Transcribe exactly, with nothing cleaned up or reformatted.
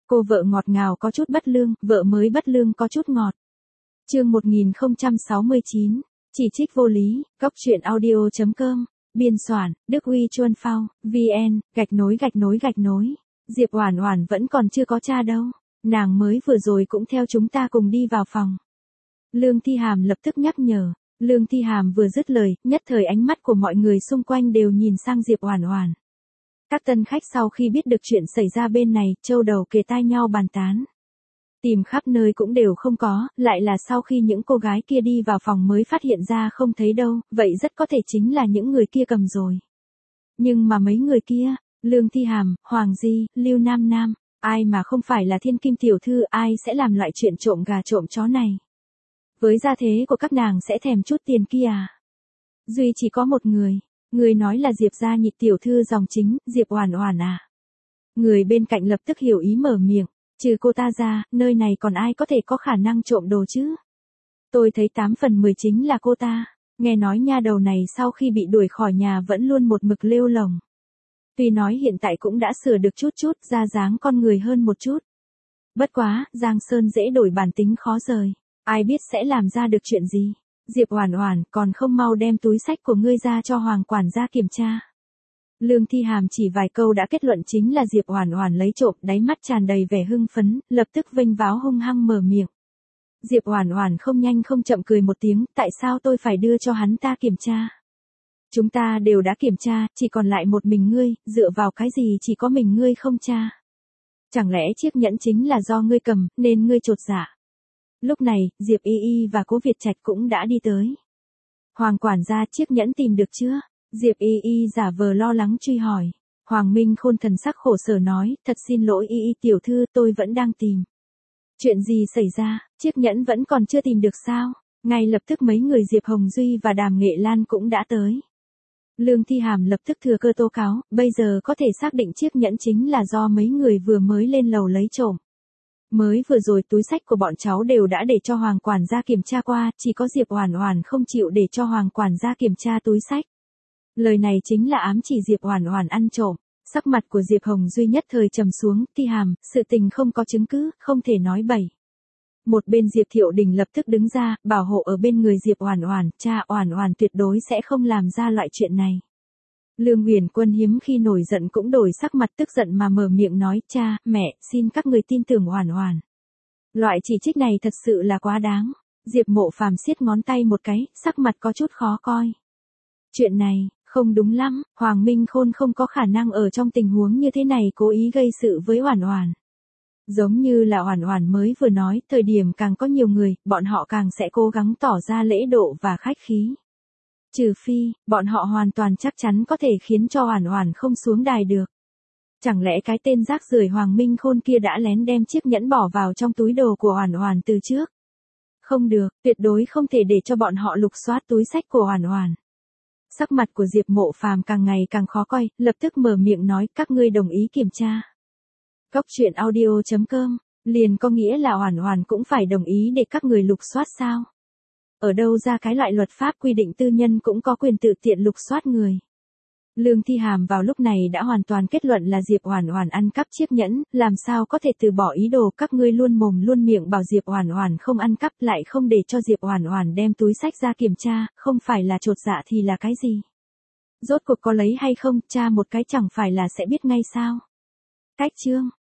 Cô vợ ngọt ngào có chút bất lương, vợ mới bất lương có chút ngọt. Chương một nghìn không trăm sáu mươi chín, chỉ trích vô lý, góc truyện audio chấm com, biên soạn, Đức Huy Chuân Phao, vn, gạch nối gạch nối gạch nối. Diệp Oản Oản vẫn còn chưa có cha đâu, nàng mới vừa rồi cũng theo chúng ta cùng đi vào phòng. Lương Thi Hàm lập tức nhắc nhở. Lương Thi Hàm vừa dứt lời, nhất thời ánh mắt của mọi người xung quanh đều nhìn sang Diệp Oản Oản. Các tân khách sau khi biết được chuyện xảy ra bên này, châu đầu kề tai nhau bàn tán. Tìm khắp nơi cũng đều không có, lại là sau khi những cô gái kia đi vào phòng mới phát hiện ra không thấy đâu, vậy rất có thể chính là những người kia cầm rồi. Nhưng mà mấy người kia, Lương Thi Hàm, Hoàng Di, Lưu Nam Nam, ai mà không phải là thiên kim tiểu thư, ai sẽ làm loại chuyện trộm gà trộm chó này. Với gia thế của các nàng sẽ thèm chút tiền kia à? Duy chỉ có một người, người nói là Diệp gia nhị tiểu thư dòng chính, Diệp Oản Oản à. Người bên cạnh lập tức hiểu ý mở miệng, trừ cô ta ra, nơi này còn ai có thể có khả năng trộm đồ chứ? Tôi thấy tám phần mười chính là cô ta, nghe nói nha đầu này sau khi bị đuổi khỏi nhà vẫn luôn một mực lêu lồng. Tuy nói hiện tại cũng đã sửa được chút chút, ra dáng con người hơn một chút. Bất quá, Giang Sơn dễ đổi bản tính khó rời. Ai biết sẽ làm ra được chuyện gì? Diệp Oản Oản, còn không mau đem túi xách của ngươi ra cho Hoàng quản gia kiểm tra. Lương Thi Hàm chỉ vài câu đã kết luận chính là Diệp Oản Oản lấy trộm, đáy mắt tràn đầy vẻ hưng phấn, lập tức vênh váo hung hăng mở miệng. Diệp Oản Oản không nhanh không chậm cười một tiếng, tại sao tôi phải đưa cho hắn ta kiểm tra? Chúng ta đều đã kiểm tra, chỉ còn lại một mình ngươi, dựa vào cái gì chỉ có mình ngươi không tra? Chẳng lẽ chiếc nhẫn chính là do ngươi cầm, nên ngươi chột dạ? Lúc này, Diệp Y Y và Cố Việt Trạch cũng đã đi tới. Hoàng quản gia, chiếc nhẫn tìm được chưa? Diệp Y Y giả vờ lo lắng truy hỏi. Hoàng Minh Khôn thần sắc khổ sở nói, thật xin lỗi Y Y tiểu thư, tôi vẫn đang tìm. Chuyện gì xảy ra, chiếc nhẫn vẫn còn chưa tìm được sao? Ngay lập tức mấy người Diệp Hồng Duy và Đàm Nghệ Lan cũng đã tới. Lương Thi Hàm lập tức thừa cơ tố cáo, bây giờ có thể xác định chiếc nhẫn chính là do mấy người vừa mới lên lầu lấy trộm. Mới vừa rồi túi xách của bọn cháu đều đã để cho Hoàng quản gia kiểm tra qua, chỉ có Diệp Oản Oản không chịu để cho Hoàng quản gia kiểm tra túi xách. Lời này chính là ám chỉ Diệp Oản Oản ăn trộm. Sắc mặt của Diệp Hồng Duy nhất thời trầm xuống, Thi Hàm, sự tình không có chứng cứ, không thể nói bậy. Một bên Diệp Thiệu Đình lập tức đứng ra, bảo hộ ở bên người Diệp Oản Oản, cha Oản Oản tuyệt đối sẽ không làm ra loại chuyện này. Lương Uyển Quân hiếm khi nổi giận cũng đổi sắc mặt tức giận mà mở miệng nói, cha, mẹ, xin các người tin tưởng Oản Oản. Loại chỉ trích này thật sự là quá đáng. Diệp Mộ Phàm siết ngón tay một cái, sắc mặt có chút khó coi. Chuyện này, không đúng lắm, Hoàng Minh Khôn không có khả năng ở trong tình huống như thế này cố ý gây sự với Oản Oản. Giống như là Oản Oản mới vừa nói, thời điểm càng có nhiều người, bọn họ càng sẽ cố gắng tỏ ra lễ độ và khách khí. Trừ phi, bọn họ hoàn toàn chắc chắn có thể khiến cho Oản Oản không xuống đài được. Chẳng lẽ cái tên rác rưởi Hoàng Minh Khôn kia đã lén đem chiếc nhẫn bỏ vào trong túi đồ của Oản Oản từ trước? Không được, tuyệt đối không thể để cho bọn họ lục soát túi xách của Oản Oản. Sắc mặt của Diệp Mộ Phàm càng ngày càng khó coi, lập tức mở miệng nói, các ngươi đồng ý kiểm tra. Góc truyện audio chấm com, liền có nghĩa là Oản Oản cũng phải đồng ý để các người lục soát sao? Ở đâu ra cái loại luật pháp quy định tư nhân cũng có quyền tự tiện lục soát người. Lương Thi Hàm vào lúc này đã hoàn toàn kết luận là Diệp Oản Oản ăn cắp chiếc nhẫn, làm sao có thể từ bỏ ý đồ, các ngươi luôn mồm luôn miệng bảo Diệp Oản Oản không ăn cắp, lại không để cho Diệp Oản Oản đem túi xách ra kiểm tra, không phải là chột dạ thì là cái gì? Rốt cuộc có lấy hay không, tra một cái chẳng phải là sẽ biết ngay sao? Cách chương